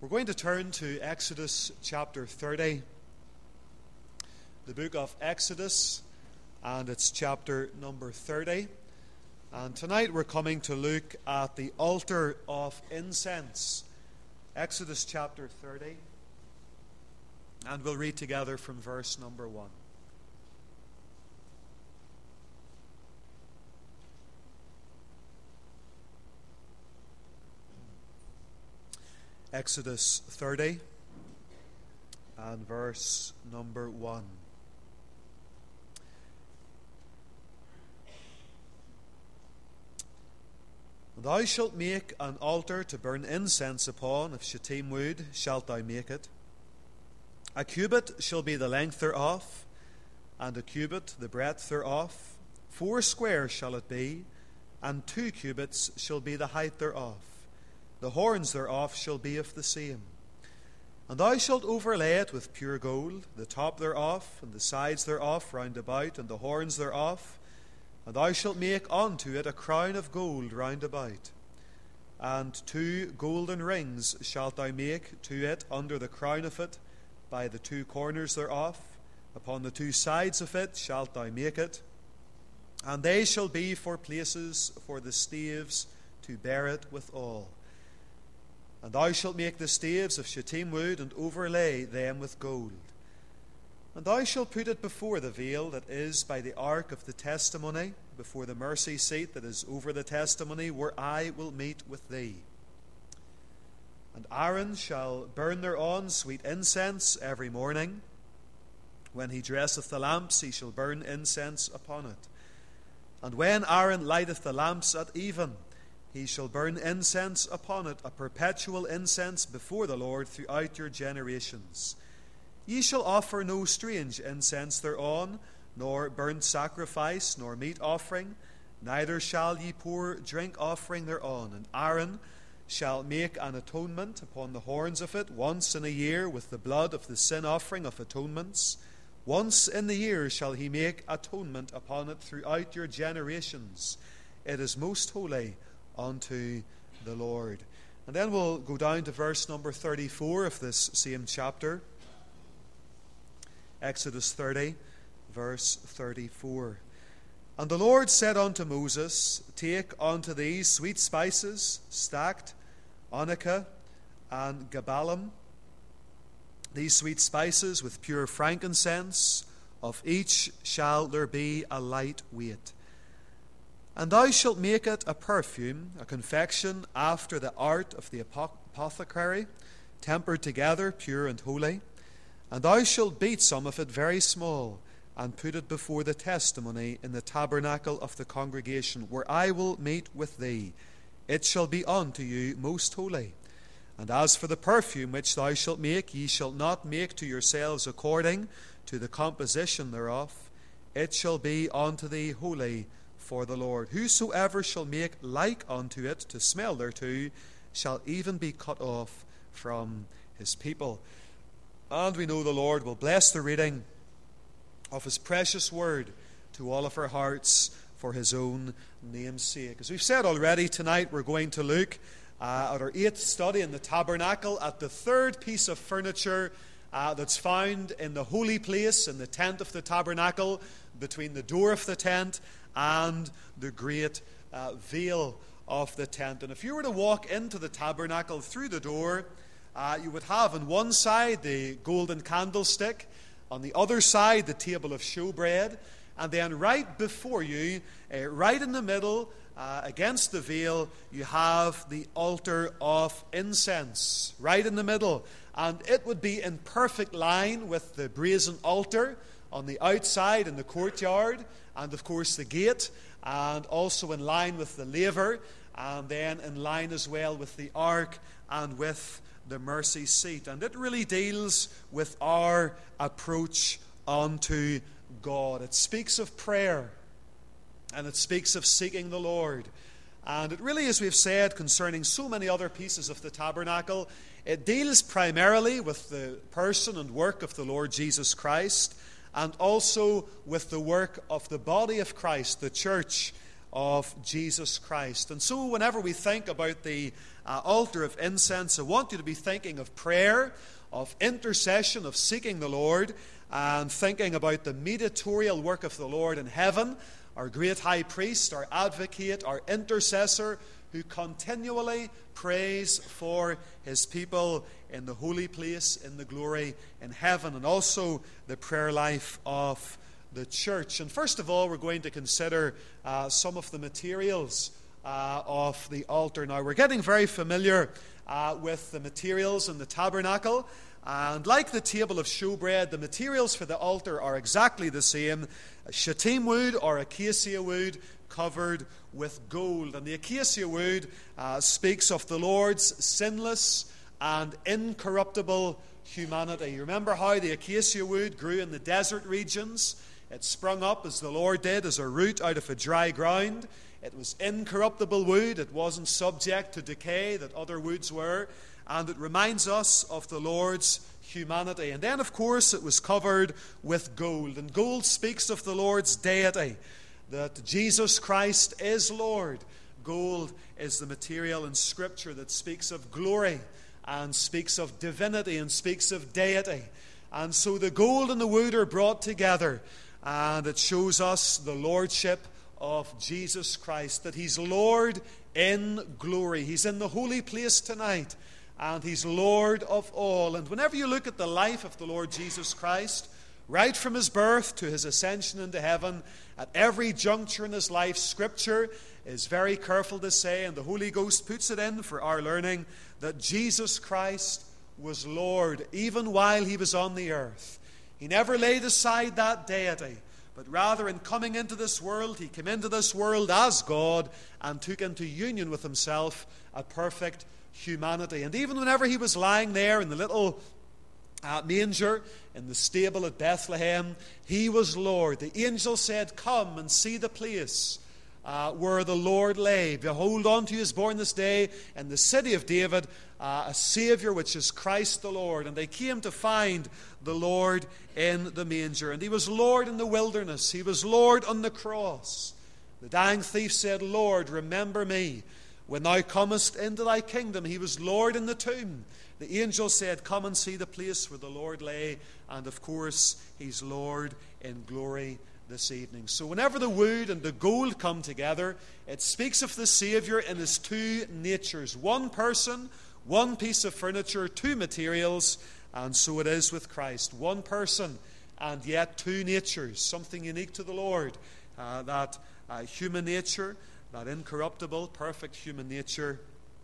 We're going to turn to Exodus chapter 30, the book of Exodus, and it's chapter number 30. And tonight we're coming to look at the altar of incense. Exodus chapter 30, and we'll read together from verse number 1. Exodus 30 and verse number 1. Thou shalt make an altar to burn incense upon, of shittim wood shalt thou make it. A cubit shall be the length thereof, and a cubit the breadth thereof. 4 square shall it be, and 2 cubits shall be the height thereof. The horns thereof shall be of the same. And thou shalt overlay it with pure gold, the top thereof, and the sides thereof round about, and the horns thereof. And thou shalt make unto it a crown of gold round about. And 2 golden rings shalt thou make to it under the crown of it, by the 2 corners thereof. Upon the 2 sides of it shalt thou make it. And they shall be for places for the staves to bear it withal. And thou shalt make the staves of shittim wood, and overlay them with gold. And thou shalt put it before the veil that is by the ark of the testimony, before the mercy seat that is over the testimony, where I will meet with thee. And Aaron shall burn thereon sweet incense every morning. When he dresseth the lamps, he shall burn incense upon it. And when Aaron lighteth the lamps at even, he shall burn incense upon it, a perpetual incense before the Lord throughout your generations. Ye shall offer no strange incense thereon, nor burnt sacrifice, nor meat offering, neither shall ye pour drink offering thereon. And Aaron shall make an atonement upon the horns of it once in a year with the blood of the sin offering of atonements. Once in the year shall he make atonement upon it throughout your generations. It is most holy unto the Lord. And then we'll go down to verse number 34 of this same chapter. Exodus 30, verse 34. And the Lord said unto Moses, Take unto thee sweet spices, stacked, onycha, and gabalim, these sweet spices with pure frankincense, of each shall there be a light weight. And thou shalt make it a perfume, a confection after the art of the apothecary, tempered together, pure and holy. And thou shalt beat some of it very small, and put it before the testimony in the tabernacle of the congregation, where I will meet with thee. It shall be unto you most holy. And as for the perfume which thou shalt make, ye shall not make to yourselves according to the composition thereof. It shall be unto thee holy for the Lord. Whosoever shall make like unto it to smell thereto shall even be cut off from his people. And we know the Lord will bless the reading of his precious word to all of our hearts for his own name's sake. As we've said already, tonight we're going to look at our 8th study in the tabernacle, at the 3rd piece of furniture that's found in the holy place, in the tent of the tabernacle, between the door of the tent and the great veil of the tent. And if you were to walk into the tabernacle through the door, you would have on one side the golden candlestick, on the other side the table of showbread, and then right before you, right in the middle, against the veil, you have the altar of incense, right in the middle. And it would be in perfect line with the brazen altar on the outside in the courtyard, and of course the gate, and also in line with the laver, and then in line as well with the ark and with the mercy seat. And it really deals with our approach unto God. It speaks of prayer, and it speaks of seeking the Lord. And it really, as we've said concerning so many other pieces of the tabernacle, it deals primarily with the person and work of the Lord Jesus Christ, and also with the work of the body of Christ, the church of Jesus Christ. And so whenever we think about the altar of incense, I want you to be thinking of prayer, of intercession, of seeking the Lord, and thinking about the mediatorial work of the Lord in heaven, our great high priest, our advocate, our intercessor, who continually prays for his people in the holy place, in the glory in heaven, and also the prayer life of the church. And first of all, we're going to consider some of the materials of the altar. Now, we're getting very familiar with the materials in the tabernacle, and like the table of showbread, the materials for the altar are exactly the same: shittim wood or acacia wood covered with gold. And the acacia wood speaks of the Lord's sinless and incorruptible humanity. You remember how the acacia wood grew in the desert regions? It sprung up, as the Lord did, as a root out of a dry ground. It was incorruptible wood. It wasn't subject to decay that other woods were. And it reminds us of the Lord's humanity. And then, of course, it was covered with gold. And gold speaks of the Lord's deity, that Jesus Christ is Lord. Gold is the material in Scripture that speaks of glory and speaks of divinity and speaks of deity. And so the gold and the wood are brought together, and it shows us the lordship of Jesus Christ, that he's Lord in glory. He's in the holy place tonight, and he's Lord of all. And whenever you look at the life of the Lord Jesus Christ, right from his birth to his ascension into heaven, at every juncture in his life, Scripture is very careful to say, and the Holy Ghost puts it in for our learning, that Jesus Christ was Lord even while he was on the earth. He never laid aside that deity, but rather in coming into this world, he came into this world as God and took into union with himself a perfect humanity. And even whenever he was lying there in the little manger in the stable at Bethlehem, he was Lord. The angel said, "Come and see the place where the Lord lay. Behold, unto you is born this day in the city of David a Savior, which is Christ the Lord." And they came to find the Lord in the manger. And he was Lord in the wilderness. He was Lord on the cross. The dying thief said, "Lord, remember me when thou comest into thy kingdom." He was Lord in the tomb. The angel said, "Come and see the place where the Lord lay." And of course, he's Lord in glory this evening. So whenever the wood and the gold come together, it speaks of the Savior in his two natures. One person, one piece of furniture, two materials. And so it is with Christ. One person and yet two natures. Something unique to the Lord. That human nature, that incorruptible, perfect human nature,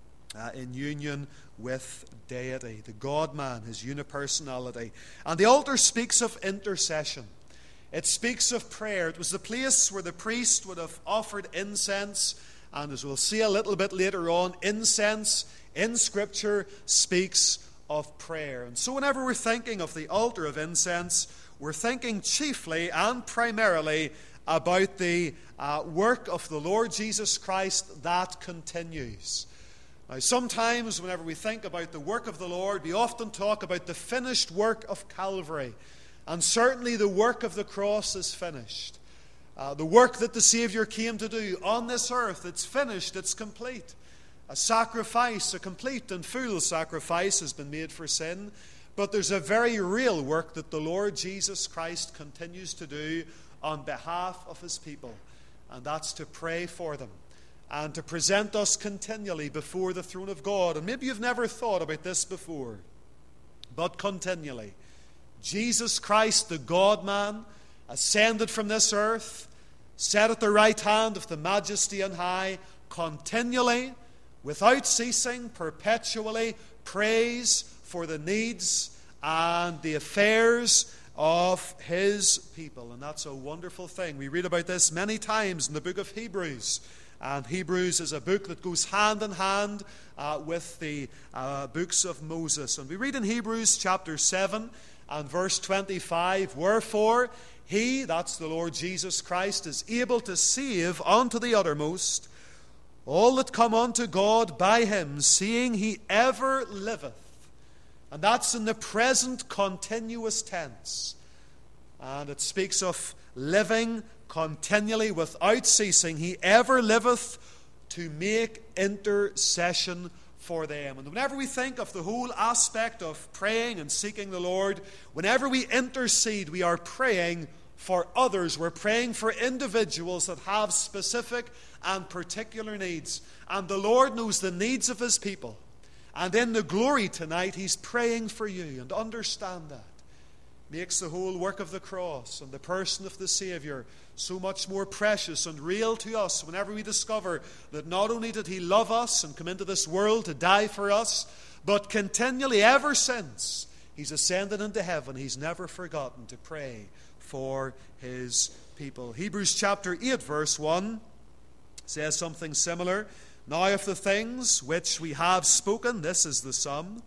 in union with deity, the God-man, his unipersonality. And the altar speaks of intercession. It speaks of prayer. It was the place where the priest would have offered incense, and as we'll see a little bit later on, incense in Scripture speaks of prayer. And so whenever we're thinking of the altar of incense, we're thinking chiefly and primarily about the work of the Lord Jesus Christ that continues. Now, sometimes whenever we think about the work of the Lord, we often talk about the finished work of Calvary. And certainly the work of the cross is finished. The work that the Savior came to do on this earth, it's finished, it's complete. A sacrifice, a complete and full sacrifice has been made for sin. But there's a very real work that the Lord Jesus Christ continues to do on behalf of his people. And that's to pray for them and to present us continually before the throne of God. And maybe you've never thought about this before, but continually. Jesus Christ, the God-man, ascended from this earth, sat at the right hand of the Majesty on high, continually, without ceasing, perpetually prays for the needs and the affairs of his people. And that's a wonderful thing. We read about this many times in the book of Hebrews. And Hebrews is a book that goes hand in hand with the books of Moses. And we read in Hebrews chapter 7 and verse 25, "Wherefore he," that's the Lord Jesus Christ, "is able to save unto the uttermost all that come unto God by him, seeing he ever liveth." And that's in the present continuous tense. And it speaks of living continually without ceasing. He ever liveth to make intercession for them. And whenever we think of the whole aspect of praying and seeking the Lord, whenever we intercede, we are praying for others. We're praying for individuals that have specific and particular needs. And the Lord knows the needs of His people. And in the glory tonight, He's praying for you. And understand that makes the whole work of the cross and the person of the Savior so much more precious and real to us whenever we discover that not only did He love us and come into this world to die for us, but continually, ever since He's ascended into heaven, He's never forgotten to pray for His people. Hebrews chapter 8 verse 1 says something similar. Now of the things which we have spoken, this is the sum.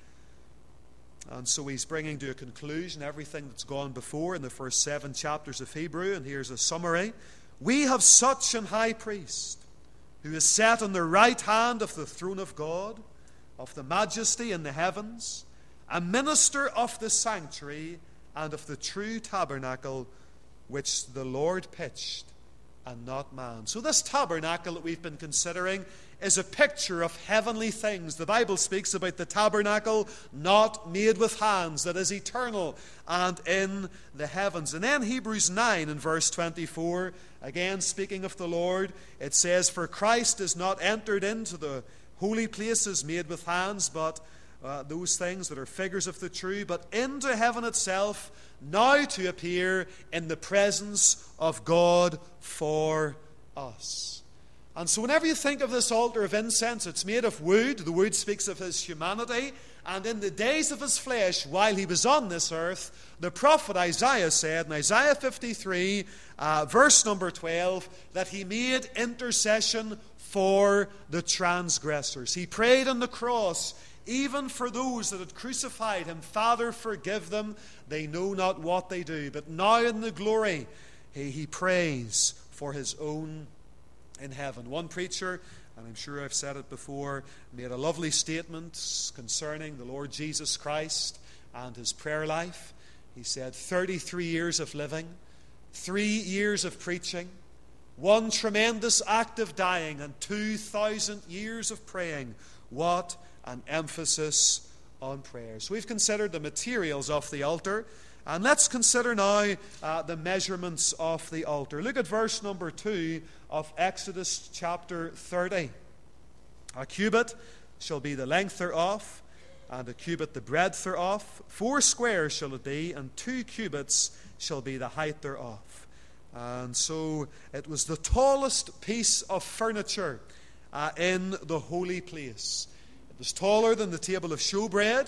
And so he's bringing to a conclusion everything that's gone before in the first 7 chapters of Hebrew. And here's a summary. We have such an high priest who is set on the right hand of the throne of God, of the majesty in the heavens, a minister of the sanctuary and of the true tabernacle which the Lord pitched and not man. So this tabernacle that we've been considering is a picture of heavenly things. The Bible speaks about the tabernacle not made with hands, that is eternal and in the heavens. And then Hebrews 9 in verse 24, again speaking of the Lord, it says, For Christ is not entered into the holy places made with hands, but those things that are figures of the true, but into heaven itself, now to appear in the presence of God for us. And so whenever you think of this altar of incense, it's made of wood. The wood speaks of His humanity. And in the days of His flesh, while He was on this earth, the prophet Isaiah said in Isaiah 53, verse number 12, that He made intercession for the transgressors. He prayed on the cross, even for those that had crucified Him. Father, forgive them. They know not what they do. But now in the glory, He prays for His own in heaven. One preacher, and I'm sure I've said it before, made a lovely statement concerning the Lord Jesus Christ and His prayer life. He said, 33 years of living, 3 years of preaching, 1 tremendous act of dying, and 2,000 years of praying. What an emphasis on prayer. So we've considered the materials of the altar. And let's consider now the measurements of the altar. Look at verse number 2 of Exodus chapter 30. A cubit shall be the length thereof, and a cubit the breadth thereof. 4 squares shall it be, and 2 cubits shall be the height thereof. And so it was the tallest piece of furniture in the holy place. It was taller than the table of showbread.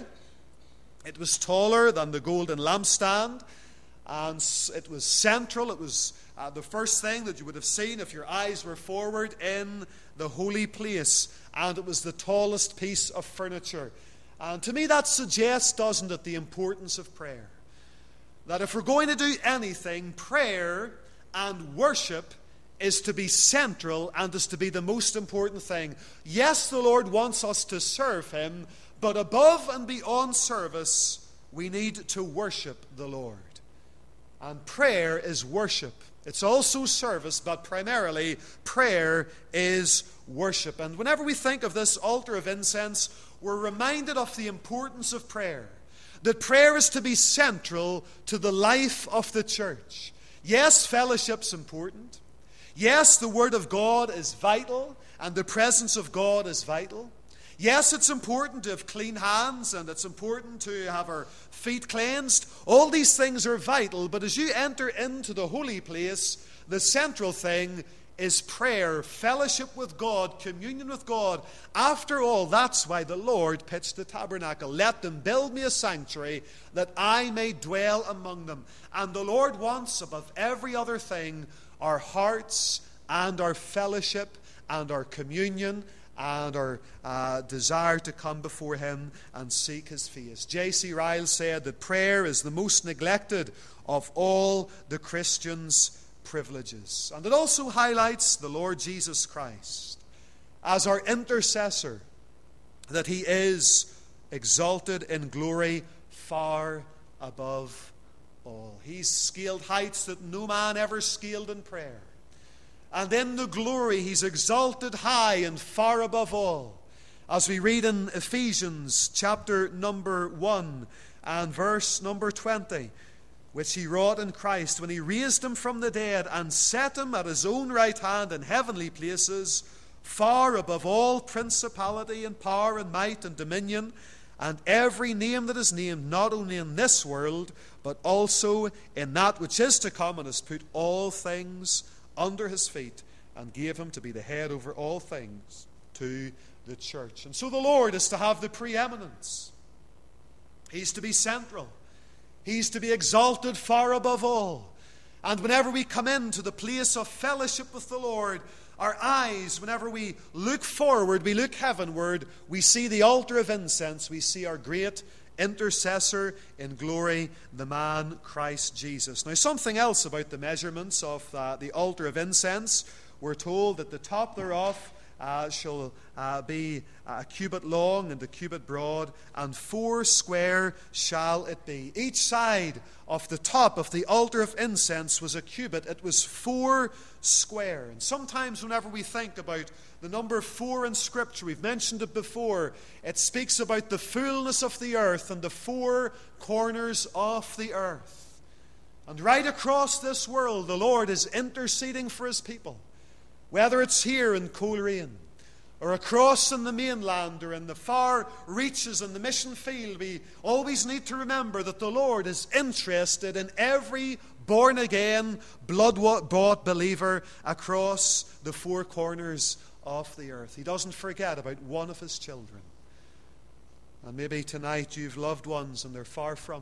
It was taller than the golden lampstand, and it was central. It was the first thing that you would have seen if your eyes were forward in the holy place, and it was the tallest piece of furniture. And to me that suggests, doesn't it, the importance of prayer. That if we're going to do anything, prayer and worship is to be central and is to be the most important thing. Yes, the Lord wants us to serve Him, but above and beyond service, we need to worship the Lord. And prayer is worship. It's also service, but primarily prayer is worship. And whenever we think of this altar of incense, we're reminded of the importance of prayer. That prayer is to be central to the life of the church. Yes, fellowship's important. Yes, the Word of God is vital, and the presence of God is vital. Yes, it's important to have clean hands, and it's important to have our feet cleansed. All these things are vital, but as you enter into the holy place, the central thing is prayer, fellowship with God, communion with God. After all, that's why the Lord pitched the tabernacle. Let them build me a sanctuary that I may dwell among them. And the Lord wants, above every other thing, our hearts and our fellowship and our communion and our desire to come before Him and seek His face. J.C. Ryle said that prayer is the most neglected of all the Christian's privileges. And it also highlights the Lord Jesus Christ as our intercessor, that He is exalted in glory far above all. He's scaled heights that no man ever scaled in prayer. And in the glory, he's exalted high and far above all. As we read in Ephesians chapter number 1 and verse number 20, which he wrought in Christ when he raised him from the dead and set him at his own right hand in heavenly places, far above all principality and power and might and dominion, and every name that is named, not only in this world, but also in that which is to come, and has put all things under his feet, and gave him to be the head over all things to the church. And so the Lord is to have the preeminence. He's to be central. He's to be exalted far above all. And whenever we come into the place of fellowship with the Lord, our eyes, whenever we look forward, we look heavenward, we see the altar of incense, we see our great intercessor in glory, the man Christ Jesus. Now, something else about the measurements of the altar of incense. We're told that the top thereof shall be a cubit long and a cubit broad, and 4 square shall it be. Each side of the top of the altar of incense was a cubit. It was 4 square. And sometimes whenever we think about the number 4 in Scripture, we've mentioned it before, it speaks about the fullness of the earth and the 4 corners of the earth. And right across this world, the Lord is interceding for his people. Whether it's here in Coleraine, or across in the mainland, or in the far reaches in the mission field, we always need to remember that the Lord is interested in every born-again, blood-bought believer across the 4 corners of the earth. He doesn't forget about one of his children. And maybe tonight you've loved ones and they're far from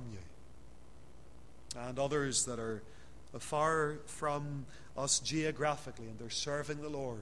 you, and others that are far from us geographically, and they're serving the Lord.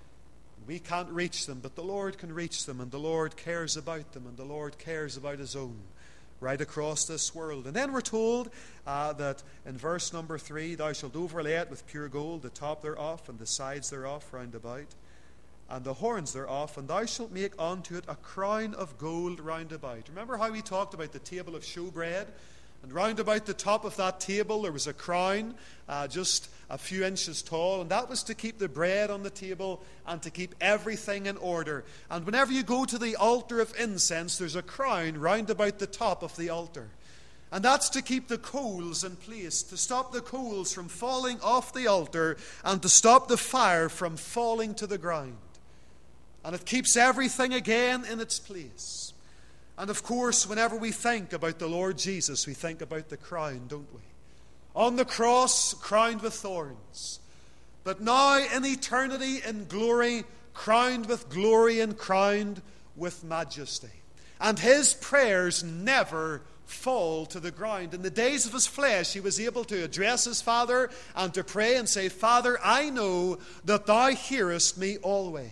We can't reach them, but the Lord can reach them, and the Lord cares about them, and the Lord cares about his own right across this world. And then we're told that in verse number 3, thou shalt overlay it with pure gold, the top thereof and the sides thereof round about, and the horns thereof, and thou shalt make unto it a crown of gold round about. Remember how we talked about the table of showbread? And round about the top of that table there was a crown just a few inches tall, and that was to keep the bread on the table and to keep everything in order. And whenever you go to the altar of incense, there's a crown round about the top of the altar. And that's to keep the coals in place, to stop the coals from falling off the altar, and to stop the fire from falling to the ground. And it keeps everything again in its place. And of course, whenever we think about the Lord Jesus, we think about the crown, don't we? On the cross, crowned with thorns. But now in eternity, in glory, crowned with glory and crowned with majesty. And his prayers never fall to the ground. In the days of his flesh, he was able to address his Father and to pray and say, Father, I know that thou hearest me always.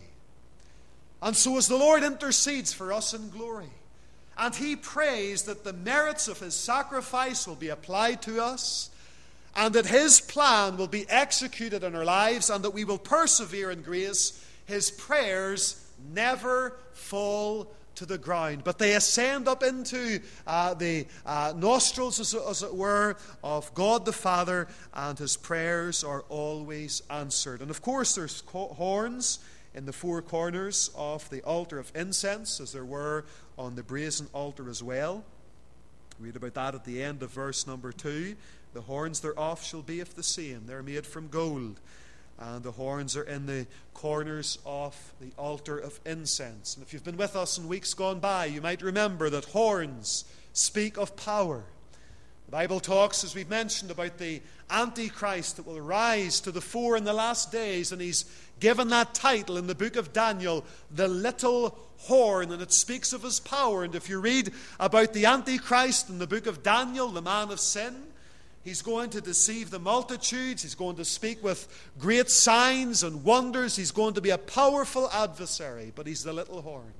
And so as the Lord intercedes for us in glory, and he prays that the merits of his sacrifice will be applied to us, and that his plan will be executed in our lives, and that we will persevere in grace, his prayers never fall to the ground, but they ascend up into the nostrils, as it were, of God the Father, and his prayers are always answered. And of course there's horns in the 4 corners of the altar of incense, as there were on the brazen altar as well. Read about that at the end of verse number 2. The horns thereof shall be of the same. They're made from gold. And the horns are in the corners of the altar of incense. And if you've been with us in weeks gone by, you might remember that horns speak of power. The Bible talks, as we've mentioned, about the Antichrist that will rise to the fore in the last days, and he's given that title in the book of Daniel, the little horn, and it speaks of his power. And if you read about the Antichrist in the book of Daniel, the man of sin, he's going to deceive the multitudes, he's going to speak with great signs and wonders, he's going to be a powerful adversary, but he's the little horn.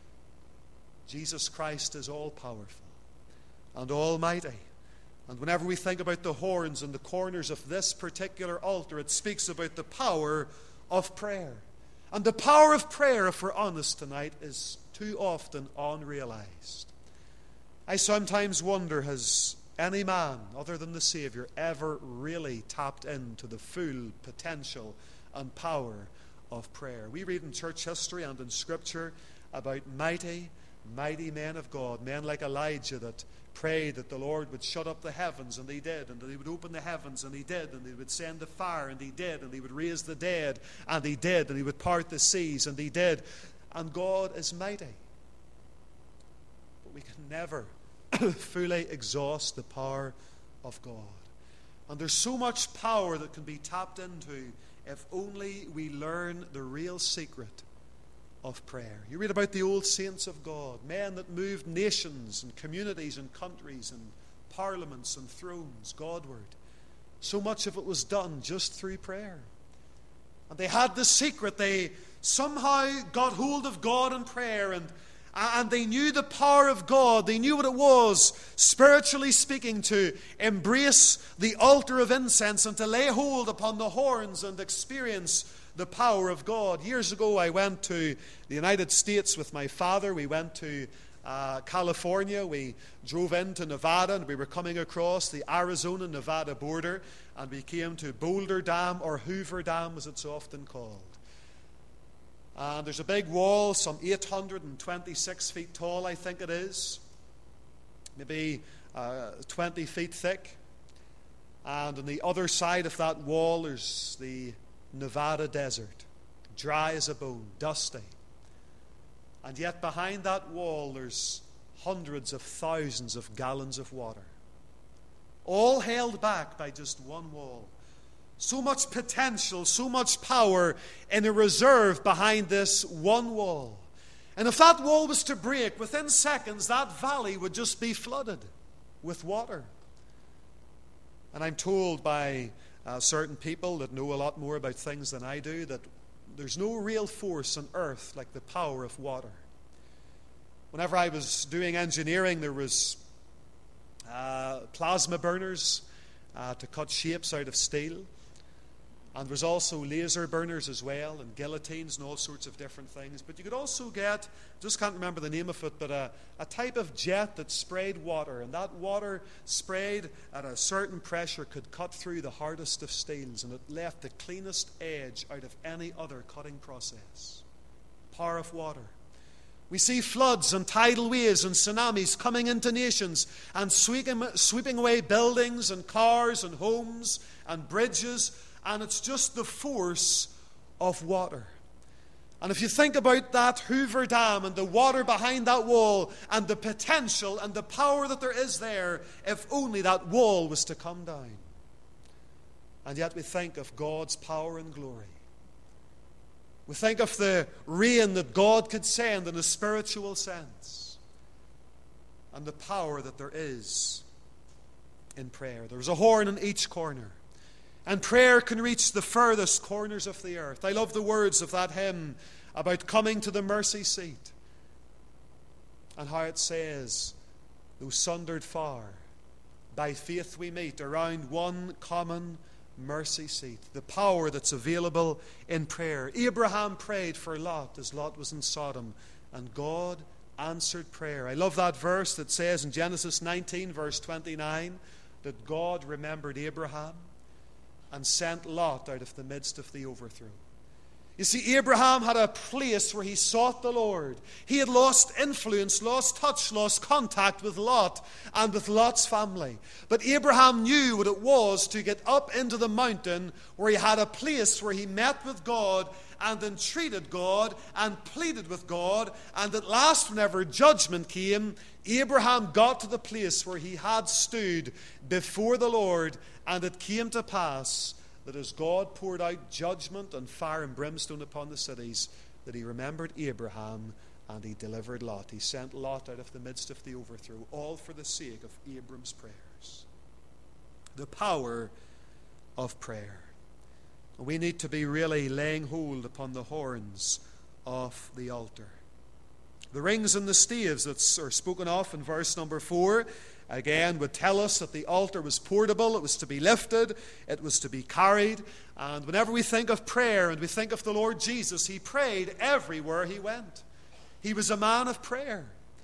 Jesus Christ is all powerful and almighty. And whenever we think about the horns and the corners of this particular altar, it speaks about the power of prayer. And the power of prayer, if we're honest tonight, is too often unrealized. I sometimes wonder, has any man other than the Savior ever really tapped into the full potential and power of prayer. We read in church history and in Scripture about mighty men of God, men like Elijah that prayed that the Lord would shut up the heavens, and he did, and that he would open the heavens, and he did, and he would send the fire, and he did, and he would raise the dead, and he did, and he would part the seas, and he did. And God is mighty. But we can never fully exhaust the power of God. And there's so much power that can be tapped into if only we learn the real secret of prayer. You read about the old saints of God, men that moved nations and communities and countries and parliaments and thrones Godward. So much of it was done just through prayer. And they had the secret. They somehow got hold of God in prayer, and they knew the power of God. They knew what it was, spiritually speaking, to embrace the altar of incense and to lay hold upon the horns and experience the power of God. Years ago, I went to the United States with my father. We went to California. We drove into Nevada, and we were coming across the Arizona-Nevada border, and we came to Boulder Dam, or Hoover Dam as it's often called. And there's a big wall, some 826 feet tall, I think it is, maybe 20 feet thick. And on the other side of that wall, there's the Nevada desert, dry as a bone, dusty. And yet behind that wall, there's hundreds of thousands of gallons of water, all held back by just one wall. So much potential, so much power in a reserve behind this one wall. And if that wall was to break, within seconds, that valley would just be flooded with water. And I'm told by certain people that know a lot more about things than I do that there's no real force on earth like the power of water. Whenever I was doing engineering, there was plasma burners to cut shapes out of steel. And there was also laser burners as well, and guillotines and all sorts of different things. But you could also get, just can't remember the name of it, but a type of jet that sprayed water. And that water sprayed at a certain pressure could cut through the hardest of steels, and it left the cleanest edge out of any other cutting process. Power of water. We see floods and tidal waves and tsunamis coming into nations and sweeping away buildings and cars and homes and bridges. And it's just the force of water. And if you think about that Hoover Dam and the water behind that wall and the potential and the power that there is there, if only that wall was to come down. And yet we think of God's power and glory. We think of the rain that God could send in a spiritual sense. And the power that there is in prayer. There's a horn in each corner. And prayer can reach the furthest corners of the earth. I love the words of that hymn about coming to the mercy seat. And how it says, though sundered far, by faith we meet around one common mercy seat. The power that's available in prayer. Abraham prayed for Lot as Lot was in Sodom, and God answered prayer. I love that verse that says in Genesis 19, verse 29, that God remembered Abraham and sent Lot out of the midst of the overthrow. You see, Abraham had a place where he sought the Lord. He had lost influence, lost touch, lost contact with Lot and with Lot's family. But Abraham knew what it was to get up into the mountain where he had a place where he met with God and entreated God and pleaded with God. And at last, whenever judgment came, Abraham got to the place where he had stood before the Lord, and it came to pass that as God poured out judgment and fire and brimstone upon the cities, that he remembered Abraham and he delivered Lot. He sent Lot out of the midst of the overthrow, all for the sake of Abram's prayers. The power of prayer. We need to be really laying hold upon the horns of the altar. The rings and the staves that are spoken of in verse number 4, again, would tell us that the altar was portable, it was to be lifted, it was to be carried. And whenever we think of prayer and we think of the Lord Jesus, he prayed everywhere he went. He was a man of prayer.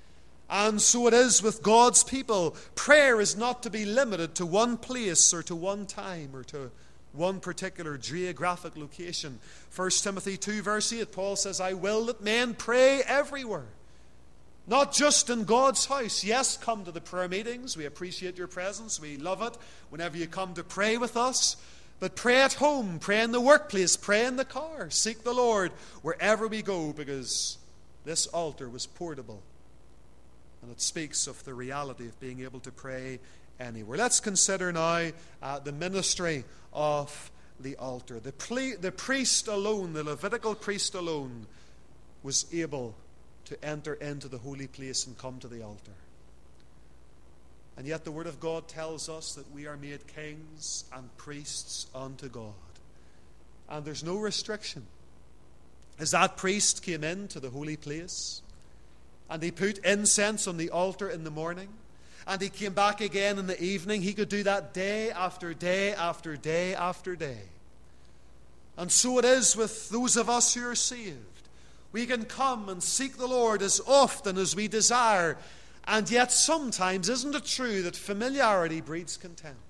And so it is with God's people. Prayer is not to be limited to one place or to one time or to one particular geographic location. 1 Timothy 2 verse 8, Paul says, I will that men pray everywhere. Not just in God's house. Yes, come to the prayer meetings. We appreciate your presence. We love it whenever you come to pray with us. But pray at home, pray in the workplace, pray in the car. Seek the Lord wherever we go, because this altar was portable. And it speaks of the reality of being able to pray anywhere. Let's consider now the ministry of the altar. The priest alone, the Levitical priest alone, was able to enter into the holy place and come to the altar. And yet the Word of God tells us that we are made kings and priests unto God. And there's no restriction. As that priest came into the holy place, and he put incense on the altar in the morning, and he came back again in the evening, he could do that day after day after day after day. And so it is with those of us who are saved. We can come and seek the Lord as often as we desire. And yet sometimes, isn't it true that familiarity breeds contempt?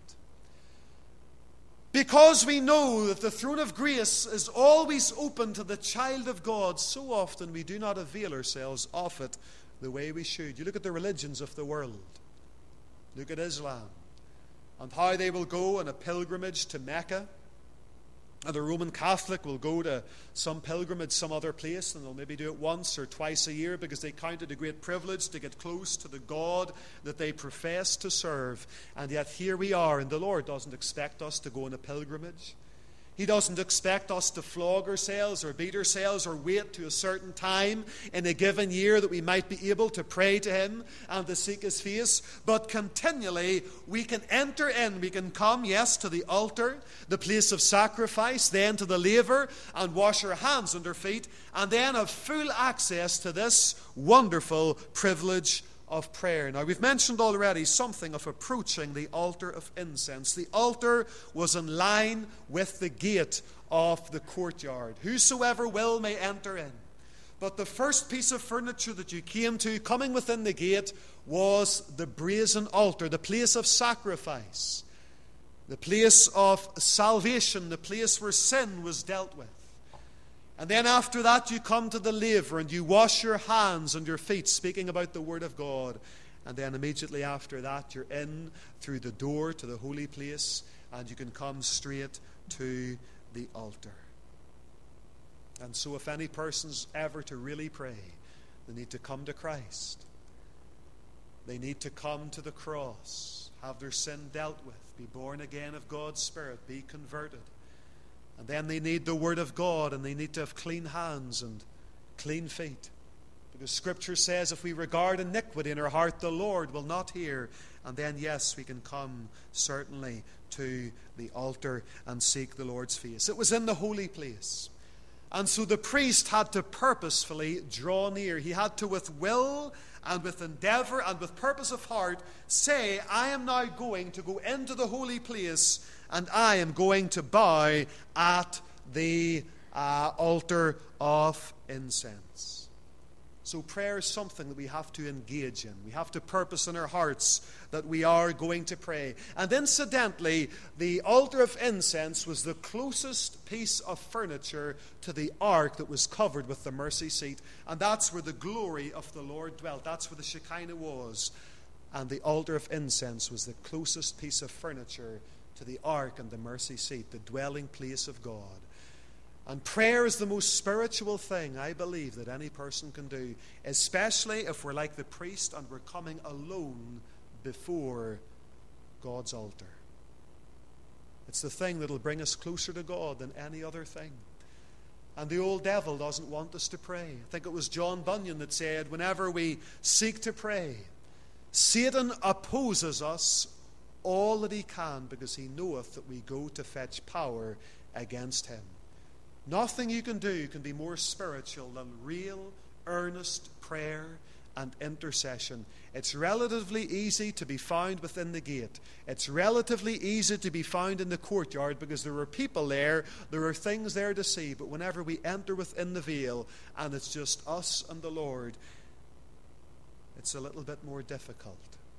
Because we know that the throne of grace is always open to the child of God, so often we do not avail ourselves of it the way we should. You look at the religions of the world. Look at Islam and how they will go on a pilgrimage to Mecca. And a Roman Catholic will go to some pilgrimage, some other place, and they'll maybe do it once or twice a year because they count it a great privilege to get close to the God that they profess to serve. And yet here we are, and the Lord doesn't expect us to go on a pilgrimage. He doesn't expect us to flog ourselves or beat ourselves or wait to a certain time in a given year that we might be able to pray to Him and to seek His face. But continually we can enter in, we can come, yes, to the altar, the place of sacrifice, then to the laver and wash our hands and our feet, and then have full access to this wonderful privilege of prayer. Now, we've mentioned already something of approaching the altar of incense. The altar was in line with the gate of the courtyard. Whosoever will may enter in. But the first piece of furniture that you came to, coming within the gate, was the brazen altar, the place of sacrifice, the place of salvation, the place where sin was dealt with. And then after that you come to the laver and you wash your hands and your feet, speaking about the Word of God. And then immediately after that you're in through the door to the holy place, and you can come straight to the altar. And so if any person's ever to really pray, they need to come to Christ. They need to come to the cross, have their sin dealt with, be born again of God's Spirit, be converted. And then they need the Word of God, and they need to have clean hands and clean feet. Because Scripture says if we regard iniquity in our heart, the Lord will not hear. And then, yes, we can come certainly to the altar and seek the Lord's face. It was in the holy place. And so the priest had to purposefully draw near. He had to, with will and with endeavor and with purpose of heart, say, I am now going to go into the holy place, and I am going to bow at the altar of incense. So prayer is something that we have to engage in. We have to purpose in our hearts that we are going to pray. And incidentally, the altar of incense was the closest piece of furniture to the ark that was covered with the mercy seat. And that's where the glory of the Lord dwelt. That's where the Shekinah was. And the altar of incense was the closest piece of furniture to the ark and the mercy seat, the dwelling place of God. And prayer is the most spiritual thing, I believe, that any person can do, especially if we're like the priest and we're coming alone before God's altar. It's the thing that'll bring us closer to God than any other thing. And the old devil doesn't want us to pray. I think it was John Bunyan that said, whenever we seek to pray, Satan opposes us all that he can, because he knoweth that we go to fetch power against him. Nothing you can do can be more spiritual than real, earnest prayer and intercession. It's relatively easy to be found within the gate. It's relatively easy to be found in the courtyard because there are people there are things there to see. But whenever we enter within the veil and it's just us and the Lord, it's it's a little bit more difficult.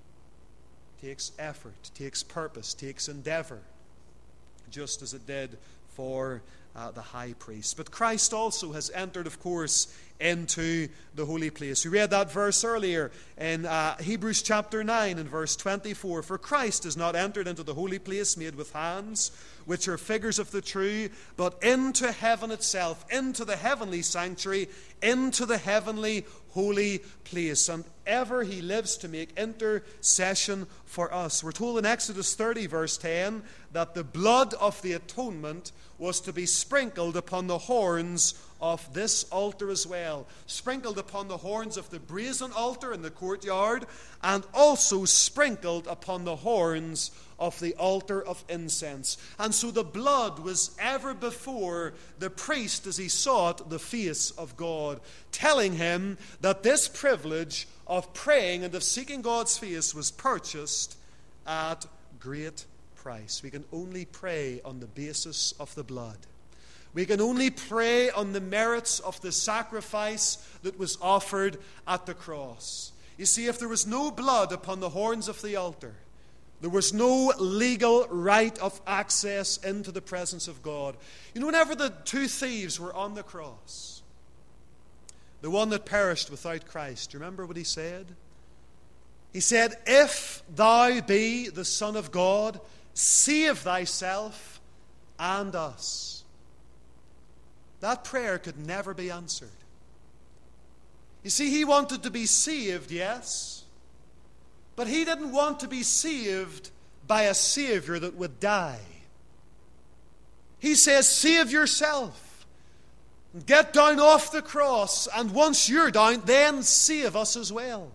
Takes effort, takes purpose, takes endeavor, just as it did for the high priest. But Christ also has entered, of course, into the holy place. We read that verse earlier in Hebrews chapter 9 and verse 24. For Christ has not entered into the holy place made with hands, which are figures of the true, but into heaven itself, into the heavenly sanctuary, into the heavenly holy place. And ever he lives to make intercession for us. We're told in Exodus 30 verse 10 that the blood of the atonement was to be sprinkled upon the horns of this altar as well. Sprinkled upon the horns of the brazen altar in the courtyard, and also sprinkled upon the horns of the altar of incense. And so the blood was ever before the priest as he sought the face of God, telling him that this privilege of praying and of seeking God's face was purchased at great price. We can only pray on the basis of the blood. We can only pray on the merits of the sacrifice that was offered at the cross. You see, if there was no blood upon the horns of the altar, there was no legal right of access into the presence of God. You know, whenever the two thieves were on the cross, the one that perished without Christ, do you remember what he said? He said, "If thou be the Son of God, save thyself and us." That prayer could never be answered. You see, he wanted to be saved, yes, but he didn't want to be saved by a Savior that would die. He says, save yourself. Get down off the cross, and once you're down, then save us as well.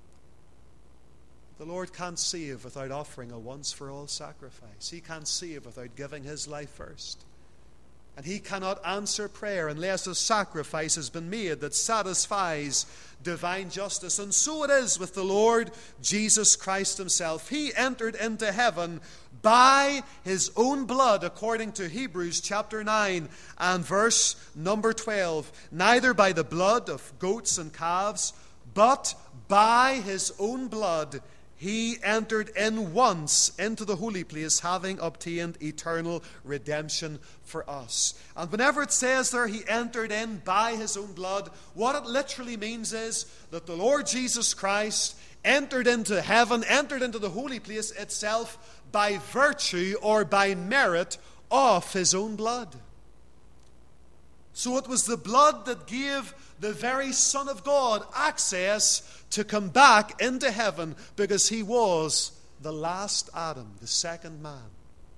The Lord can't save without offering a once-for-all sacrifice. He can't save without giving his life first. And he cannot answer prayer unless a sacrifice has been made that satisfies divine justice. And so it is with the Lord Jesus Christ himself. He entered into heaven by his own blood, according to Hebrews chapter 9 and verse number 12. Neither by the blood of goats and calves, but by his own blood he entered in once into the holy place, having obtained eternal redemption for us. And whenever it says there he entered in by his own blood, what it literally means is that the Lord Jesus Christ entered into heaven, entered into the holy place itself by virtue or by merit of his own blood. So it was the blood that gave the very Son of God access to come back into heaven, because he was the last Adam, the second man.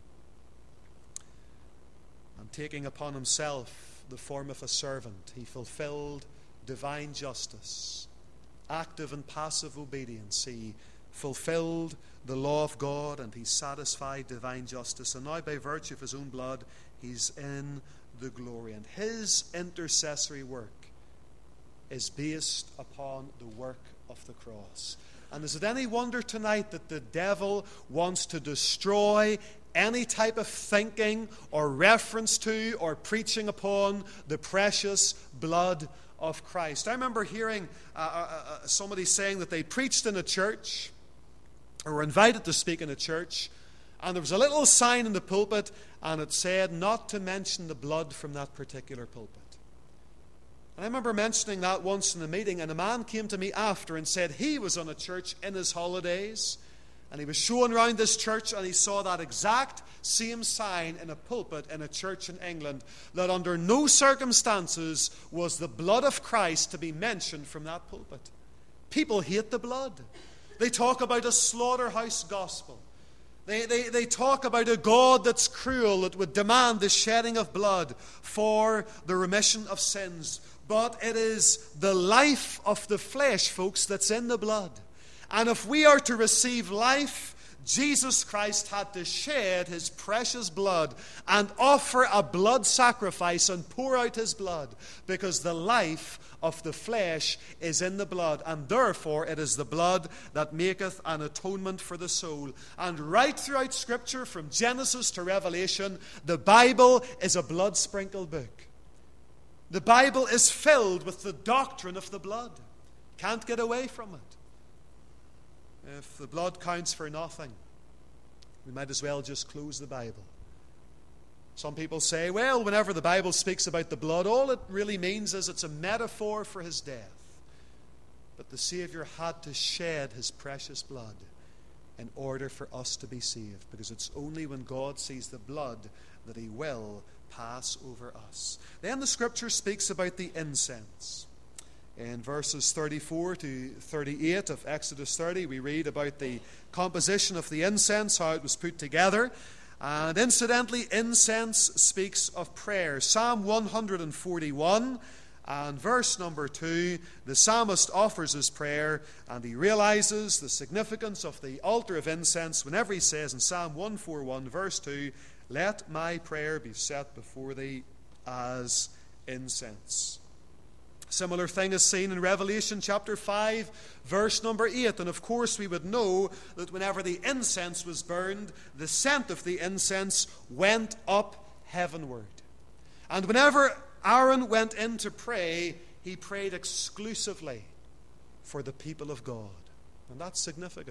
And taking upon himself the form of a servant, he fulfilled divine justice, active and passive obedience. He fulfilled the law of God, and he satisfied divine justice. And now, by virtue of his own blood, he's in the glory. And his intercessory work is based upon the work of the cross. And is it any wonder tonight that the devil wants to destroy any type of thinking or reference to or preaching upon the precious blood of Christ? I remember hearing somebody saying that they preached in a church, or were invited to speak in a church, and there was a little sign in the pulpit, and it said not to mention the blood from that particular pulpit. And I remember mentioning that once in a meeting, and a man came to me after and said he was on a church in his holidays, and he was showing around this church, and he saw that exact same sign in a pulpit in a church in England, that under no circumstances was the blood of Christ to be mentioned from that pulpit. People hate the blood. They talk about a slaughterhouse gospel. They talk about a God that's cruel, that would demand the shedding of blood for the remission of sins. But it is the life of the flesh, folks, that's in the blood. And if we are to receive life, Jesus Christ had to shed his precious blood and offer a blood sacrifice and pour out his blood, because the life of the flesh is in the blood, and therefore it is the blood that maketh an atonement for the soul. And right throughout Scripture, from Genesis to Revelation, the Bible is a blood-sprinkled book. The Bible is filled with the doctrine of the blood. Can't get away from it. If the blood counts for nothing, we might as well just close the Bible. Some people say, well, whenever the Bible speaks about the blood, all it really means is it's a metaphor for his death. But the Savior had to shed his precious blood in order for us to be saved, because it's only when God sees the blood that he will pass over us. Then the Scripture speaks about the incense. In verses 34 to 38 of Exodus 30, we read about the composition of the incense, how it was put together. And incidentally, incense speaks of prayer. Psalm 141 and verse number 2, the psalmist offers his prayer, and he realizes the significance of the altar of incense whenever he says in Psalm 141 verse 2, "Let my prayer be set before thee as incense." Similar thing is seen in Revelation chapter 5, verse number 8. And of course we would know that whenever the incense was burned, the scent of the incense went up heavenward. And whenever Aaron went in to pray, he prayed exclusively for the people of God. And that's significant.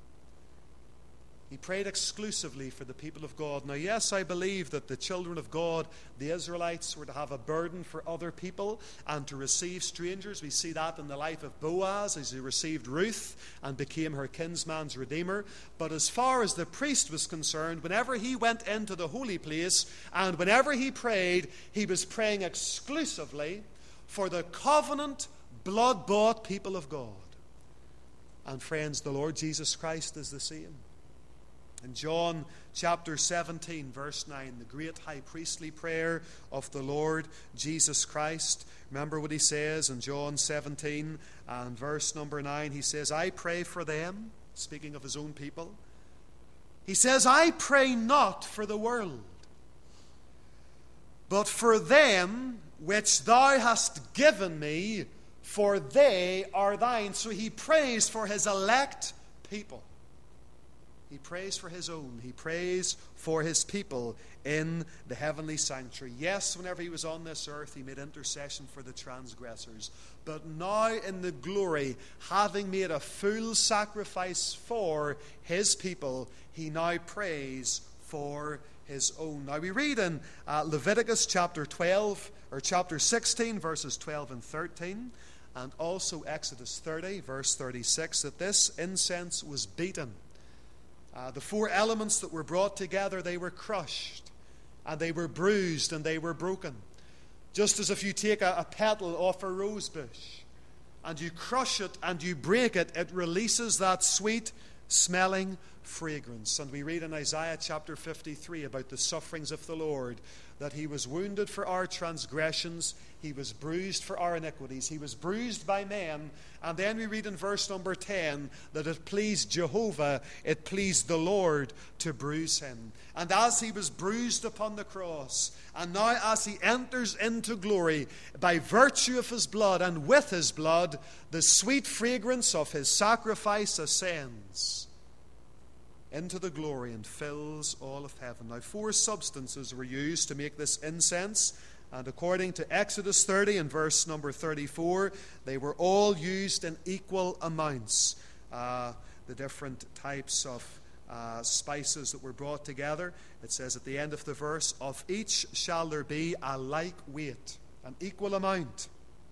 He prayed exclusively for the people of God. Now, yes, I believe that the children of God, the Israelites, were to have a burden for other people and to receive strangers. We see that in the life of Boaz as he received Ruth and became her kinsman's redeemer. But as far as the priest was concerned, whenever he went into the holy place and whenever he prayed, he was praying exclusively for the covenant, blood-bought people of God. And friends, the Lord Jesus Christ is the same. In John chapter 17, verse 9, the great high priestly prayer of the Lord Jesus Christ. Remember what he says in John 17 and verse number 9. He says, "I pray for them," speaking of his own people. He says, "I pray not for the world, but for them which thou hast given me, for they are thine." So he prays for his elect people. He prays for his own. He prays for his people in the heavenly sanctuary. Yes, whenever he was on this earth, he made intercession for the transgressors. But now in the glory, having made a full sacrifice for his people, he now prays for his own. Now we read in Leviticus chapter 12, or chapter 16, verses 12 and 13, and also Exodus 30, verse 36, that this incense was beaten. The four elements that were brought together, they were crushed, and they were bruised, and they were broken. Just as if you take a petal off a rose bush, and you crush it, and you break it, it releases that sweet smelling fragrance. And we read in Isaiah chapter 53 about the sufferings of the Lord, that he was wounded for our transgressions, he was bruised for our iniquities, he was bruised by men. And then we read in verse number 10 that it pleased Jehovah, it pleased the Lord to bruise him. And as he was bruised upon the cross, and now as he enters into glory, by virtue of his blood and with his blood, the sweet fragrance of his sacrifice ascends into the glory and fills all of heaven. Now, four substances were used to make this incense, and according to Exodus 30 and verse number 34, they were all used in equal amounts. The different types of spices that were brought together, it says at the end of the verse, "Of each shall there be a like weight," an equal amount.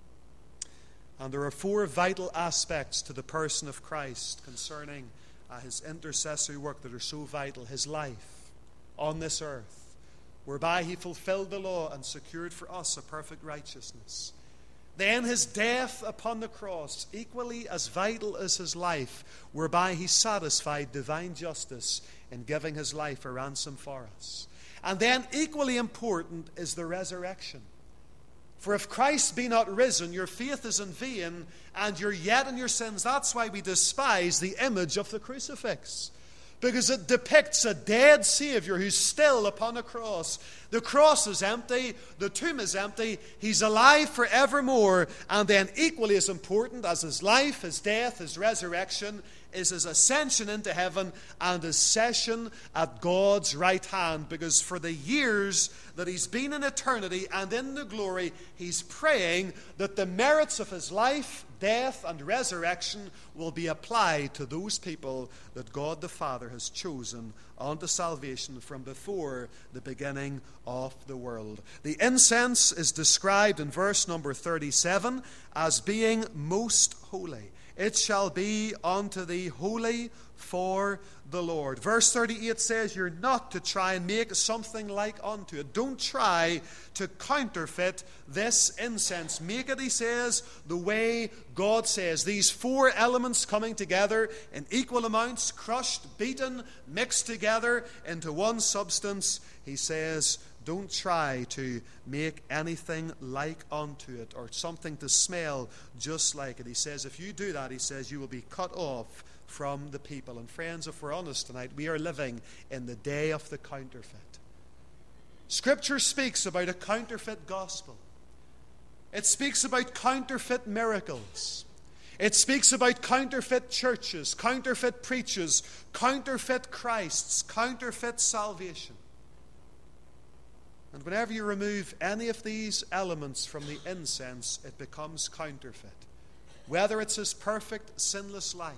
And there are four vital aspects to the person of Christ concerning his intercessory work that are so vital. His life on this earth, whereby he fulfilled the law and secured for us a perfect righteousness. Then his death upon the cross, equally as vital as his life, whereby he satisfied divine justice in giving his life a ransom for us. And then equally important is the resurrection. For if Christ be not risen, your faith is in vain, and you're yet in your sins. That's why we despise the image of the crucifix, because it depicts a dead Savior who's still upon a cross. The cross is empty, the tomb is empty, he's alive forevermore. And then equally as important as his life, his death, his resurrection, is his ascension into heaven and his session at God's right hand. Because for the years that he's been in eternity and in the glory, he's praying that the merits of his life, death and resurrection will be applied to those people that God the Father has chosen unto salvation from before the beginning of the world. The incense is described in verse number 37 as being most holy. It shall be unto thee holy for the Lord. Verse 38 says you're not to try and make something like unto it. Don't try to counterfeit this incense. Make it, he says, the way God says. These four elements coming together in equal amounts, crushed, beaten, mixed together into one substance. He says, don't try to make anything like unto it or something to smell just like it. He says, if you do that, he says, you will be cut off from the people. And friends, if we're honest tonight, we are living in the day of the counterfeit. Scripture speaks about a counterfeit gospel. It speaks about counterfeit miracles. It speaks about counterfeit churches, counterfeit preachers, counterfeit Christs, counterfeit salvation. And whenever you remove any of these elements from the incense, it becomes counterfeit. Whether it's his perfect, sinless life,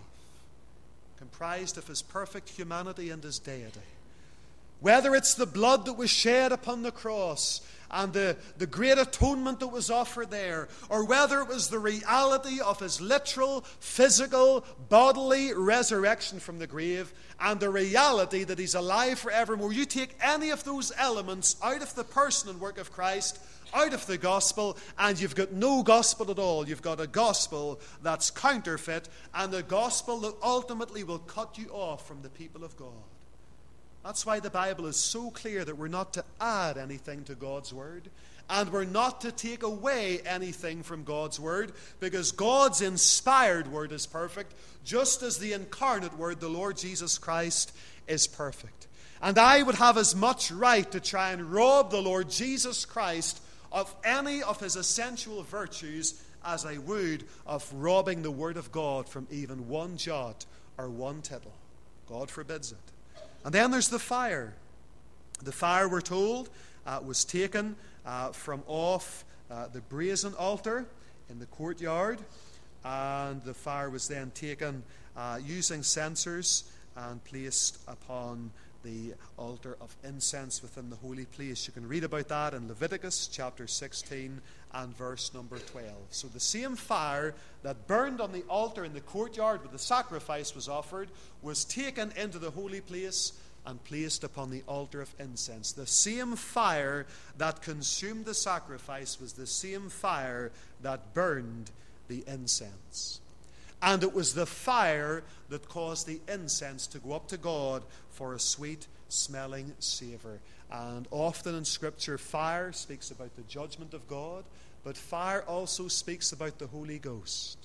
comprised of his perfect humanity and his deity. Whether it's the blood that was shed upon the cross and the great atonement that was offered there, or whether it was the reality of his literal, physical, bodily resurrection from the grave, and the reality that he's alive forevermore. You take any of those elements out of the person and work of Christ, out of the gospel, and you've got no gospel at all. You've got a gospel that's counterfeit, and a gospel that ultimately will cut you off from the people of God. That's why the Bible is so clear that we're not to add anything to God's word, and we're not to take away anything from God's word, because God's inspired word is perfect, just as the incarnate word, the Lord Jesus Christ, is perfect. And I would have as much right to try and rob the Lord Jesus Christ of any of his essential virtues as I would of robbing the word of God from even one jot or one tittle. God forbids it. And then there's the fire. The fire, we're told, was taken from off the brazen altar in the courtyard, and the fire was then taken using censers and placed upon the altar of incense within the holy place. You can read about that in Leviticus chapter 16 and verse number 12. So the same fire that burned on the altar in the courtyard where the sacrifice was offered was taken into the holy place and placed upon the altar of incense. The same fire that consumed the sacrifice was the same fire that burned the incense. And it was the fire that caused the incense to go up to God for a sweet-smelling savor. And often in Scripture, fire speaks about the judgment of God, but fire also speaks about the Holy Ghost.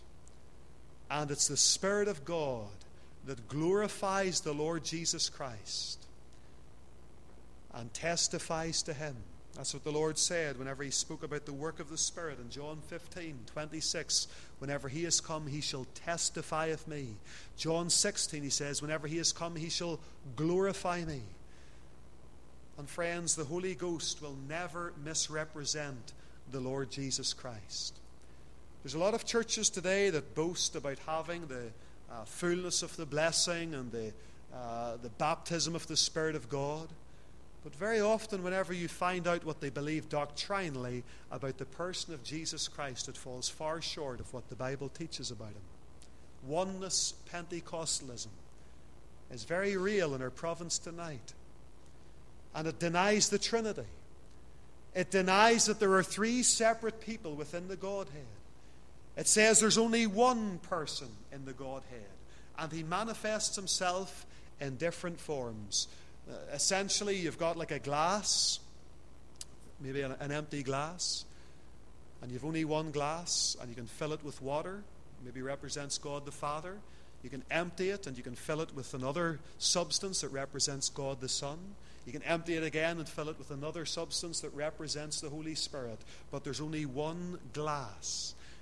And it's the Spirit of God that glorifies the Lord Jesus Christ and testifies to him. That's what the Lord said whenever he spoke about the work of the Spirit in John 15:26. Whenever he is come, he shall testify of me. John 16, he says, whenever he is come, he shall glorify me. And friends, the Holy Ghost will never misrepresent the Lord Jesus Christ. There's a lot of churches today that boast about having the fullness of the blessing and the baptism of the Spirit of God. But very often, whenever you find out what they believe doctrinally about the person of Jesus Christ, it falls far short of what the Bible teaches about him. Oneness Pentecostalism is very real in our province tonight. And it denies the Trinity. It denies that there are three separate people within the Godhead. It says there's only one person in the Godhead, and he manifests himself in different forms. Essentially, you've got like a glass, maybe an empty glass, and you've only one glass, and you can fill it with water, maybe represents God the Father. You can empty it, and you can fill it with another substance that represents God the Son. You can empty it again and fill it with another substance that represents the Holy Spirit. But there's only one glass.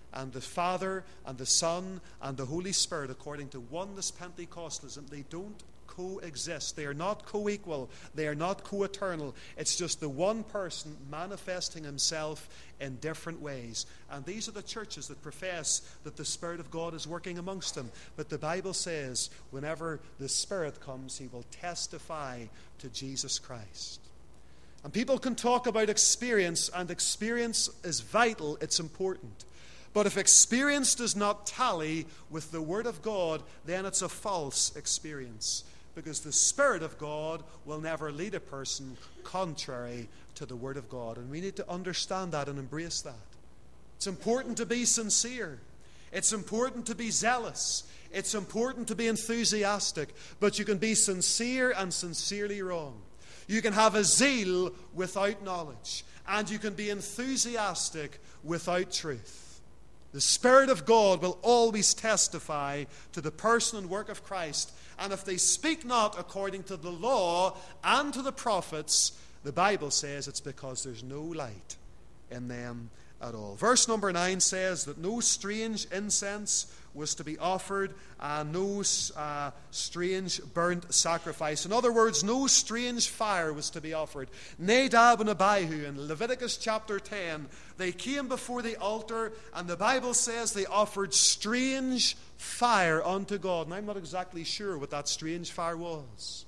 and the Father and the Son and the Holy Spirit, according to oneness Pentecostalism, they don't coexist. They are not co-equal. They are not co-eternal. It's just the one person manifesting himself in different ways. And these are the churches that profess that the Spirit of God is working amongst them. But the Bible says whenever the Spirit comes, he will testify to Jesus Christ. And people can talk about experience, and experience is vital. It's important. But if experience does not tally with the Word of God, then it's a false experience. Because the Spirit of God will never lead a person contrary to the Word of God. And we need to understand that and embrace that. It's important to be sincere. It's important to be zealous. It's important to be enthusiastic. But you can be sincere and sincerely wrong. You can have a zeal without knowledge. And you can be enthusiastic without truth. The Spirit of God will always testify to the person and work of Christ. And if they speak not according to the law and to the prophets, the Bible says it's because there's no light in them at all. Verse number 9 says that no strange incense was to be offered, and no strange burnt sacrifice. In other words, no strange fire was to be offered. Nadab and Abihu in Leviticus chapter 10, they came before the altar, and the Bible says they offered strange fire unto God. And I'm not exactly sure what that strange fire was.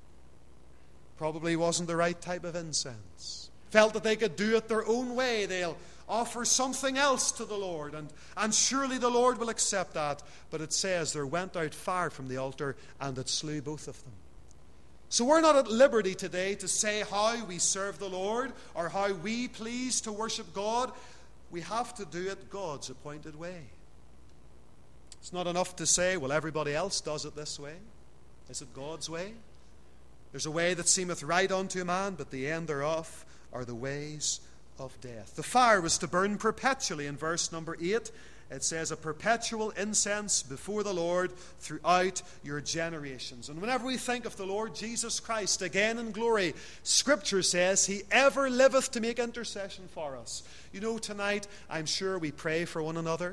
Probably wasn't the right type of incense. Felt that they could do it their own way. They'll offer something else to the Lord, and surely the Lord will accept that. But it says there went out fire from the altar, and it slew both of them. So we're not at liberty today to say how we serve the Lord or how we please to worship God. We have to do it God's appointed way. It's not enough to say, well, everybody else does it this way. Is it God's way? There's a way that seemeth right unto a man, but the end thereof are the ways of death. The fire was to burn perpetually. In verse number 8, it says, a perpetual incense before the Lord throughout your generations. And whenever we think of the Lord Jesus Christ again in glory, Scripture says he ever liveth to make intercession for us. You know, tonight, I'm sure we pray for one another.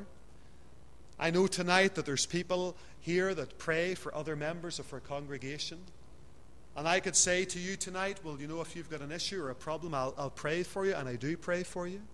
I know tonight that there's people here that pray for other members of our congregation. And I could say to you tonight, well, you know, if you've got an issue or a problem, I'll pray for you, and I do pray for you.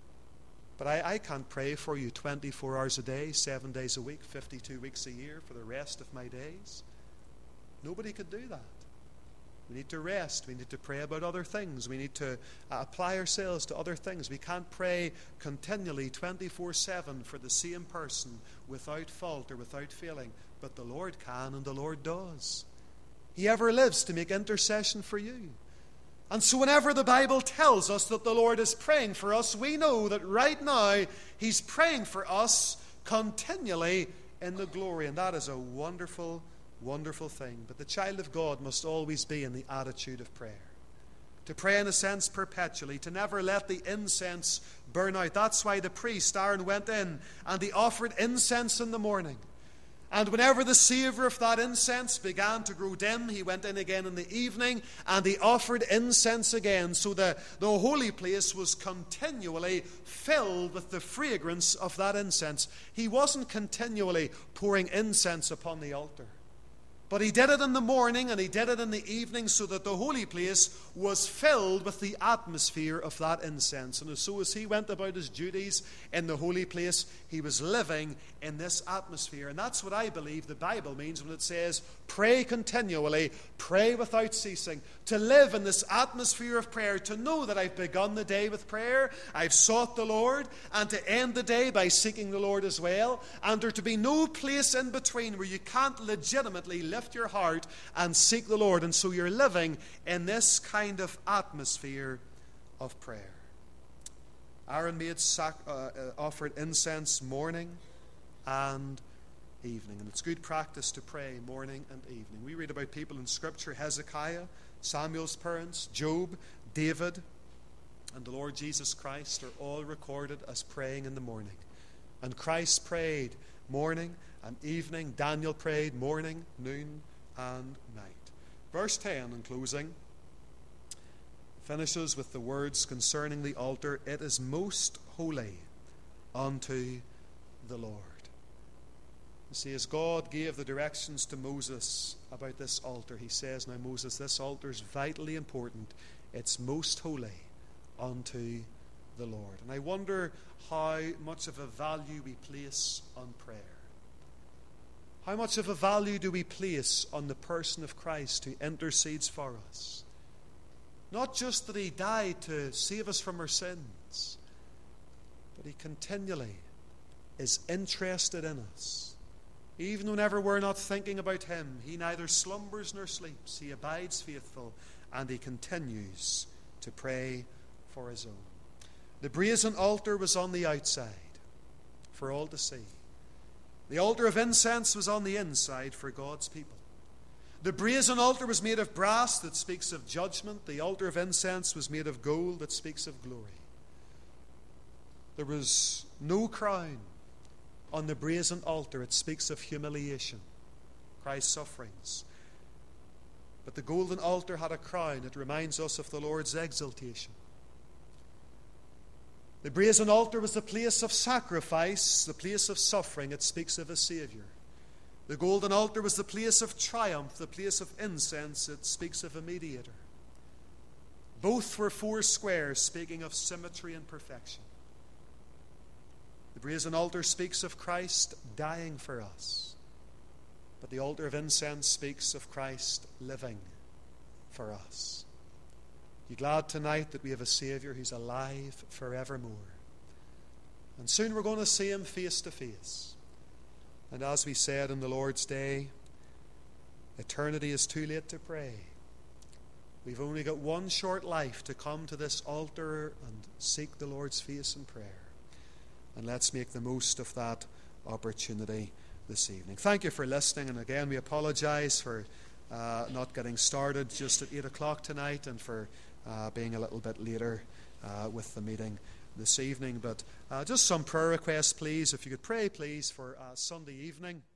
But I can't pray for you 24 hours a day, 7 days a week, 52 weeks a year for the rest of my days. Nobody could do that. We need to rest. We need to pray about other things. We need to apply ourselves to other things. We can't pray continually 24/7 for the same person without fault or without failing. But the Lord can, and the Lord does. He ever lives to make intercession for you. And so whenever the Bible tells us that the Lord is praying for us, we know that right now he's praying for us continually in the glory. And that is a wonderful, wonderful thing. But the child of God must always be in the attitude of prayer. To pray in a sense perpetually, to never let the incense burn out. That's why the priest, Aaron, went in and he offered incense in the morning. And whenever the savour of that incense began to grow dim, he went in again in the evening and he offered incense again. So the holy place was continually filled with the fragrance of that incense. He wasn't continually pouring incense upon the altar. But he did it in the morning and he did it in the evening, so that the holy place was filled with the atmosphere of that incense. And so as he went about his duties in the holy place, he was living in this atmosphere. And that's what I believe the Bible means when it says, pray continually, pray without ceasing. To live in this atmosphere of prayer, to know that I've begun the day with prayer, I've sought the Lord, and to end the day by seeking the Lord as well. And there to be no place in between where you can't legitimately lift your heart and seek the Lord. And so you're living in this kind of atmosphere of prayer. Aaron offered incense morning and evening. And it's good practice to pray morning and evening. We read about people in Scripture, Hezekiah, Samuel's parents, Job, David, and the Lord Jesus Christ are all recorded as praying in the morning. And Christ prayed morning and evening. Daniel prayed morning, noon, and night. Verse 10 in closing finishes with the words concerning the altar, it is most holy unto the Lord. You see, as God gave the directions to Moses about this altar, he says, now Moses, this altar is vitally important. It's most holy unto the Lord. And I wonder how much of a value we place on prayer. How much of a value do we place on the person of Christ who intercedes for us? Not just that he died to save us from our sins, but he continually is interested in us. Even whenever we're not thinking about him, he neither slumbers nor sleeps. He abides faithful, and he continues to pray for his own. The brazen altar was on the outside for all to see. The altar of incense was on the inside for God's people. The brazen altar was made of brass that speaks of judgment. The altar of incense was made of gold that speaks of glory. There was no crown on the brazen altar. It speaks of humiliation, Christ's sufferings. But the golden altar had a crown. It reminds us of the Lord's exaltation. The brazen altar was the place of sacrifice, the place of suffering. It speaks of a Savior. The golden altar was the place of triumph, the place of incense. It speaks of a mediator. Both were four squares, speaking of symmetry and perfection. The brazen altar speaks of Christ dying for us, but the altar of incense speaks of Christ living for us. Are you glad tonight that we have a Savior who's alive forevermore? And soon we're going to see him face to face. And as we said in the Lord's Day, eternity is too late to pray. We've only got one short life to come to this altar and seek the Lord's face in prayer. And let's make the most of that opportunity this evening. Thank you for listening. And again, we apologize for not getting started just at 8 o'clock tonight and for being a little bit later with the meeting this evening. But just some prayer requests, please. If you could pray, please, for Sunday evening.